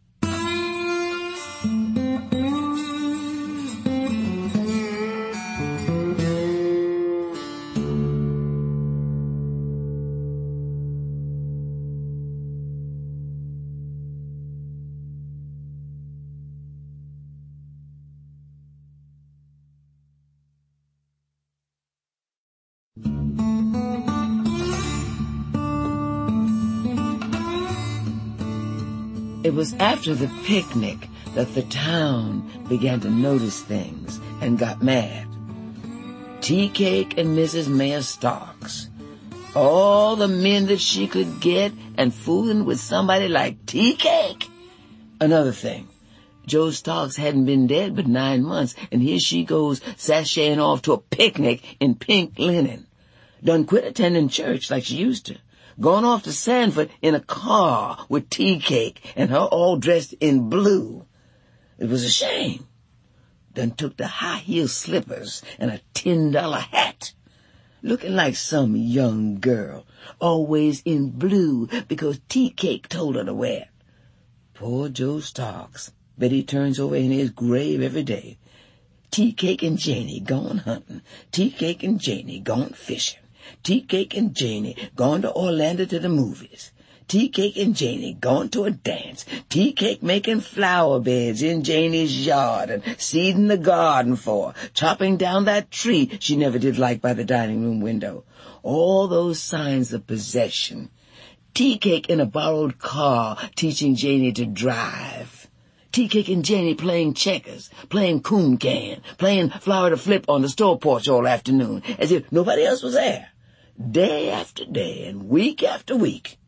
It was after the picnic that the town began to notice things and got mad. Tea-Cake and Mrs. Mayor Starks, all the men that she could get, and fooling with somebody like Tea-Cake. Another thing, Joe Starks hadn't been dead but 9 months, and here she goes sashaying off to a picnic in pink linen. Done quit attending church like she used to. Gone off to Sanford in a car with Tea-Cake and her all dressed in blue. It was a shame. Done took the high-heel slippers and a $10 hat. Looking like some young girl, always in blue because Tea-Cake told her to wear it. Poor Joe Starks. Bet he turns over in his grave every day. Tea-Cake and Janie gone hunting. Tea-Cake and Janie gone fishing. Tea-Cake and Janie gone to Orlando to the movies. Tea-Cake and Janie gone to a dance. Tea-Cake making flower beds in Janie's yard and seeding the garden for her. Chopping down that tree she never did like by the dining room window. All those signs of possession. Tea-Cake in a borrowed car teaching Janie to drive. Tea-Cake and Janie playing checkers, playing coon can, playing Florida Flip on the store porch all afternoon, as if nobody else was there. Day after day and week after week.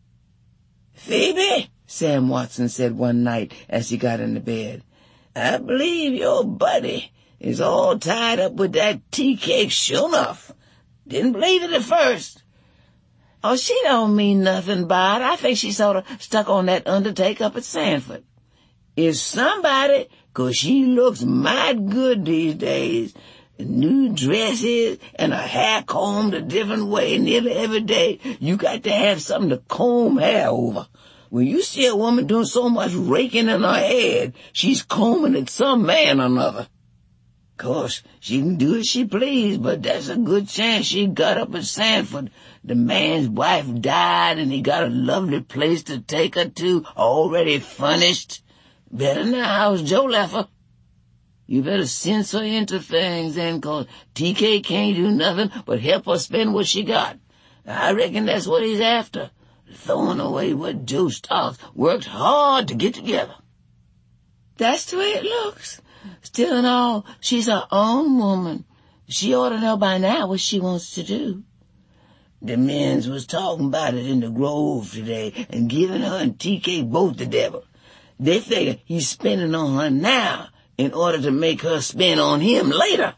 "Phoebe," Sam Watson said one night as she got into bed, "I believe your buddy is all tied up with that Tea-Cake sure enough. Didn't believe it at first." "Oh, she don't mean nothing by it. I think she sort of stuck on that undertaker up at Sanford. Is somebody, 'cause she looks mighty good these days. New dresses and her hair combed a different way nearly every day. You got to have something to comb hair over. When you see a woman doing so much raking in her head, she's combing at some man or another. Course, she can do as she please, but that's a good chance she got up at Sanford. The man's wife died and he got a lovely place to take her to, already furnished. Better than the house Joe left her. You better sense her into things then, 'cause Tea-Cake can't do nothing but help her spend what she got. I reckon that's what he's after, throwing away what Joe Starks worked hard to get together." "That's the way it looks. Still and all, she's her own woman. She ought to know by now what she wants to do." "The men's was talking about it in the Grove today and giving her and Tea-Cake both the devil. They figure he's spending on her now in order to make her spend on him later."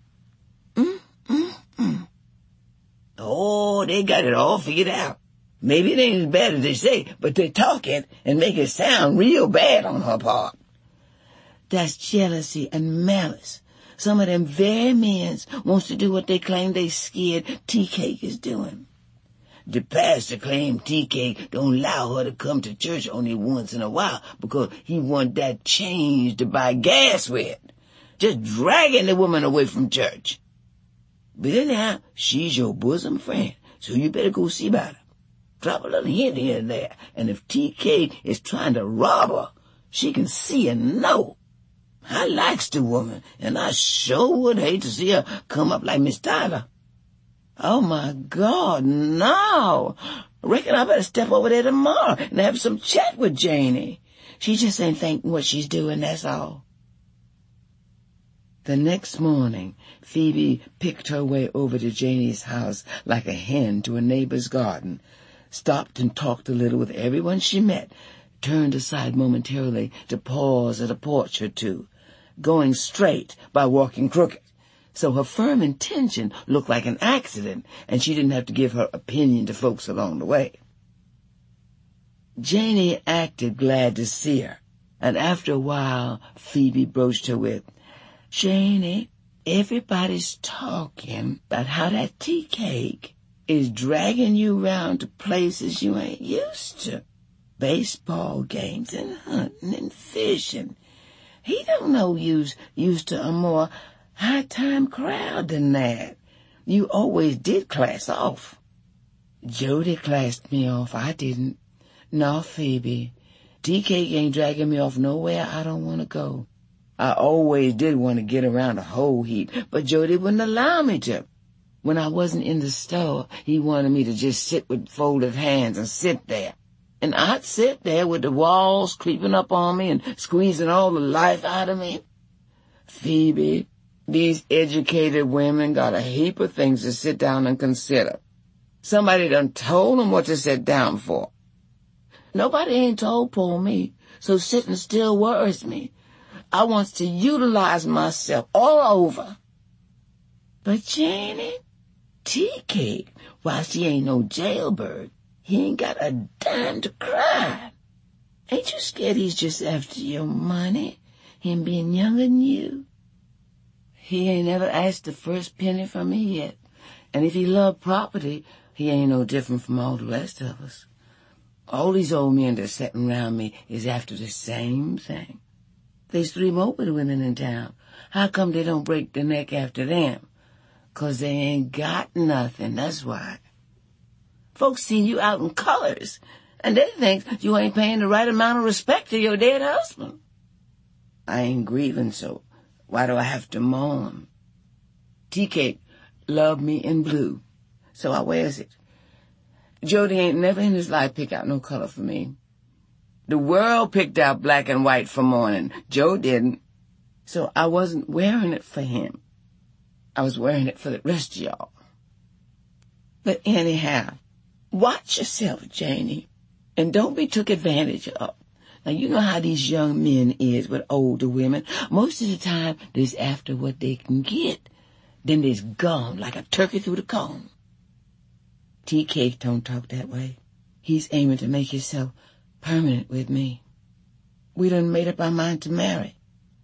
Oh, they got it all figured out. Maybe it ain't as bad as they say, but they talk it and make it sound real bad on her part. That's jealousy and malice. Some of them very men wants to do what they claim they scared Tea-Cake is doing. The pastor claimed Tea-Cake don't allow her to come to church only once in a while because he want that change to buy gas with. Just dragging the woman away from church. But anyhow, she's your bosom friend, so you better go see about her. Drop a little hint here and there, and if Tea-Cake is trying to rob her, She can see and know. I likes the woman, and I sure would hate to see her come up like Miss Tyler. Oh, my God, no. Reckon I better step over there tomorrow and have some chat with Janie. She just ain't thinking what she's doing, that's all. The next morning, Phoebe picked her way over to Janie's house like a hen to a neighbor's garden, stopped and talked a little with everyone she met, turned aside momentarily to pause at a porch or two, going straight by walking crooked, so her firm intention looked like an accident and she didn't have to give her opinion to folks along the way. Janie acted glad to see her, and after a while Phoebe broached her with, "Janie, everybody's talking about how that tea cake is dragging you around to places you ain't used to. Baseball games and hunting and fishing. He don't know you's used to a more high-time crowd than that. You always did class off." "Jody classed me off. I didn't. No, Phoebe. Tea cake ain't dragging me off nowhere I don't want to go. I always did want to get around a whole heap, but Jody wouldn't allow me to. When I wasn't in the store, he wanted me to just sit with folded hands and sit there. And I'd sit there with the walls creeping up on me and squeezing all the life out of me. Phoebe, these educated women got a heap of things to sit down and consider. Somebody done told them what to sit down for. Nobody ain't told poor me, so sitting still worries me. I wants to utilize myself all over." "But Janie, tea cake, why she ain't no jailbird. He ain't got a dime to cry. Ain't you scared he's just after your money, him being younger than you?" "He ain't never asked the first penny from me yet, and if he loved property, he ain't no different from all the rest of us. All these old men that's sitting around me is after the same thing. There's 3 moped women in town. How come they don't break their neck after them? 'Cause they ain't got nothing, that's why. Folks see you out in colors, and they think you ain't paying the right amount of respect to your dead husband. I ain't grieving, so why do I have to mourn? Tea cake loved me in blue, so I wears it. Jody ain't never in his life picked out no color for me. The world picked out black and white for mourning. Joe didn't. So I wasn't wearing it for him. I was wearing it for the rest of y'all. But anyhow, watch yourself, Janie, and don't be took advantage of. Now, you know how these young men is with older women. Most of the time, they's after what they can get. Then they's gone like a turkey through the cone. Tea cake don't talk that way. He's aiming to make himself permanent with me. We done made up our mind to marry.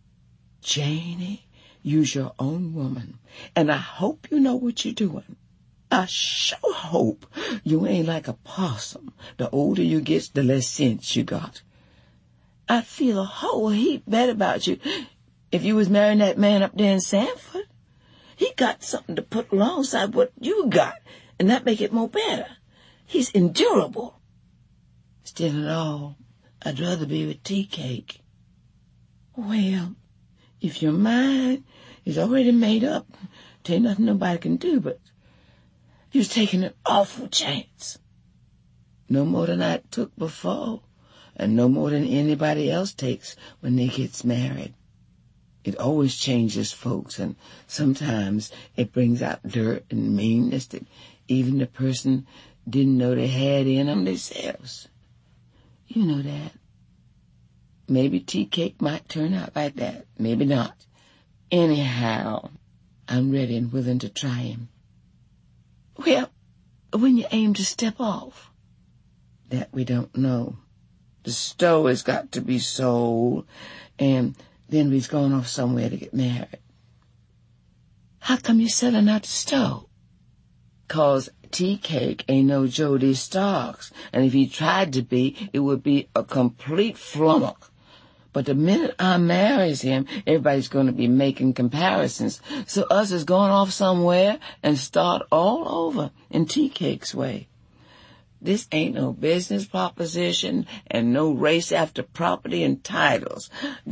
Janie, you's your own woman, and I hope you know what you're doing. I sure hope you ain't like a possum. The older you get, the less sense you got. I'd feel a whole heap better about you if you was marrying that man up there in Sanford. He got something to put alongside what you got, and that make it more better. He's endurable. Still at all, I'd rather be with tea cake. Well, if your mind is already made up, there ain't nothing nobody can do, but you're taking an awful chance. No more than I took before, and no more than anybody else takes when they gets married. It always changes folks, and sometimes it brings out dirt and meanness that even the person didn't know they had in them themselves. You know that. Maybe tea cake might turn out like that. Maybe not. Anyhow, I'm ready and willing to try him. Well, when you aim to step off? That we don't know. The store has got to be sold, and then we've gone off somewhere to get married. How come you're selling out the store? 'Cause tea cake ain't no Jody Starks, and if he tried to be, it would be a complete flummox. But the minute I marries him, everybody's going to be making comparisons. So us is going off somewhere and start all over in tea cake's way. This ain't no business proposition and no race after property and titles.